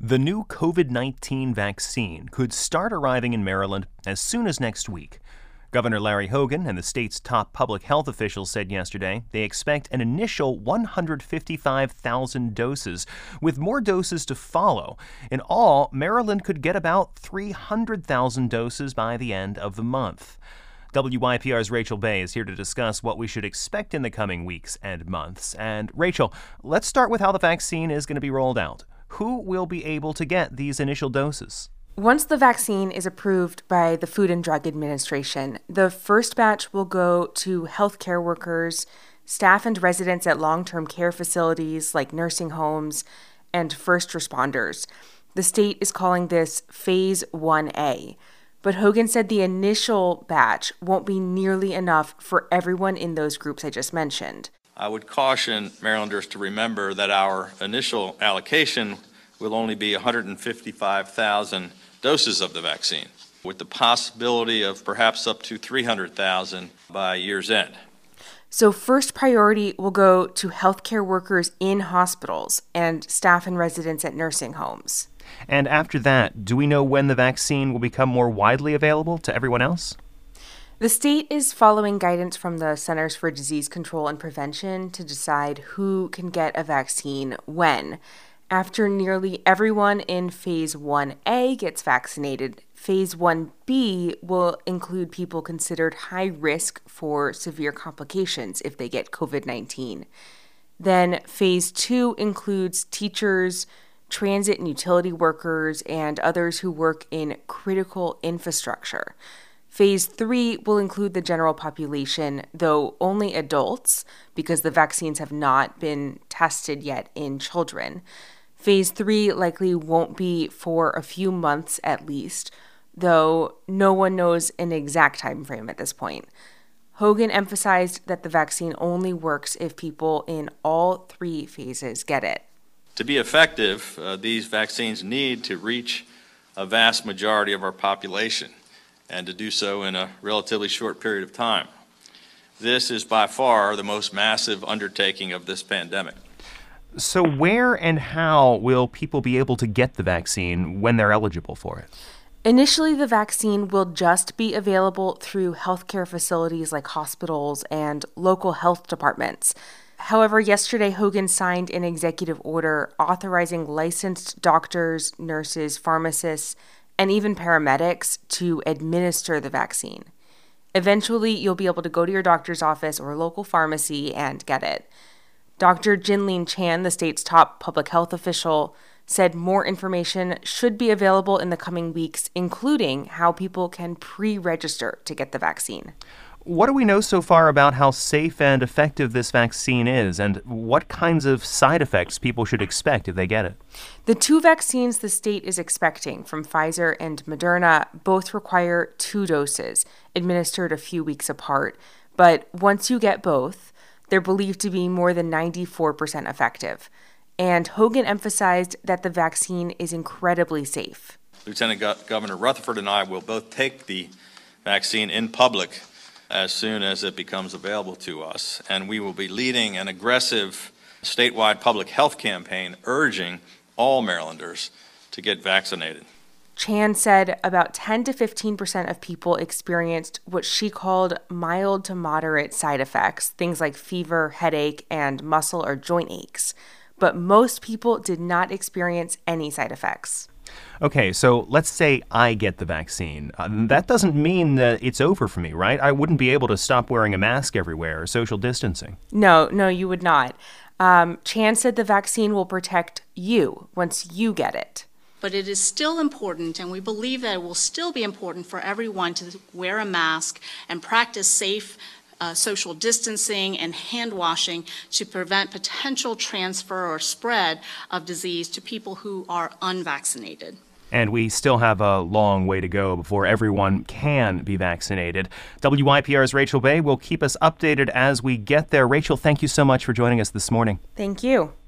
The new COVID-19 vaccine could start arriving in Maryland as soon as next week. Governor Larry Hogan and the state's top public health officials said yesterday they expect an initial 155,000 doses, with more doses to follow. In all, Maryland could get about 300,000 doses by the end of the month. WYPR's Rachel Bay is here to discuss what we should expect in the coming weeks and months. And Rachel, let's start with how the vaccine is going to be rolled out. Who will be able to get these initial doses? Once the vaccine is approved by the Food and Drug Administration, the first batch will go to healthcare workers, staff and residents at long-term care facilities like nursing homes, and first responders. The state is calling this Phase 1A. But Hogan said the initial batch won't be nearly enough for everyone in those groups I just mentioned. I would caution Marylanders to remember that our initial allocation will only be 155,000 doses of the vaccine, with the possibility of perhaps up to 300,000 by year's end. So first priority will go to healthcare workers in hospitals and staff and residents at nursing homes. And after that, do we know when the vaccine will become more widely available to everyone else? The state is following guidance from the Centers for Disease Control and Prevention to decide who can get a vaccine when. After nearly everyone in Phase 1A gets vaccinated, Phase 1B will include people considered high risk for severe complications if they get COVID-19. Then Phase 2 includes teachers, transit and utility workers, and others who work in critical infrastructure. Phase 3 will include the general population, though only adults, because the vaccines have not been tested yet in children. Phase 3 likely won't be for a few months at least, though no one knows an exact time frame at this point. Hogan emphasized that the vaccine only works if people in all three phases get it. To be effective, these vaccines need to reach a vast majority of our population, and to do so in a relatively short period of time. This is by far the most massive undertaking of this pandemic. So where and how will people be able to get the vaccine when they're eligible for it? Initially, the vaccine will just be available through healthcare facilities like hospitals and local health departments. However, yesterday, Hogan signed an executive order authorizing licensed doctors, nurses, pharmacists, and even paramedics to administer the vaccine. Eventually, you'll be able to go to your doctor's office or local pharmacy and get it. Dr. Jinlin Chan, the state's top public health official, said more information should be available in the coming weeks, including how people can pre-register to get the vaccine. What do we know so far about how safe and effective this vaccine is, and what kinds of side effects people should expect if they get it? The two vaccines the state is expecting from Pfizer and Moderna both require 2 doses, administered a few weeks apart. But once you get both, they're believed to be more than 94% effective. And Hogan emphasized that the vaccine is incredibly safe. Lieutenant Governor Rutherford and I will both take the vaccine in public as soon as it becomes available to us, and we will be leading an aggressive statewide public health campaign urging all Marylanders to get vaccinated. Chan said about 10 to 15% of people experienced what she called mild to moderate side effects, things like fever, headache, and muscle or joint aches. But most people did not experience any side effects. Okay, so let's say I get the vaccine. That doesn't mean that it's over for me, right? I wouldn't be able to stop wearing a mask everywhere or social distancing. No, you would not. Chan said the vaccine will protect you once you get it. But it is still important, and we believe that it will still be important for everyone to wear a mask and practice safe social distancing and hand washing to prevent potential transfer or spread of disease to people who are unvaccinated. And we still have a long way to go before everyone can be vaccinated. WYPR's Rachel Bay will keep us updated as we get there. Rachel, thank you so much for joining us this morning. Thank you.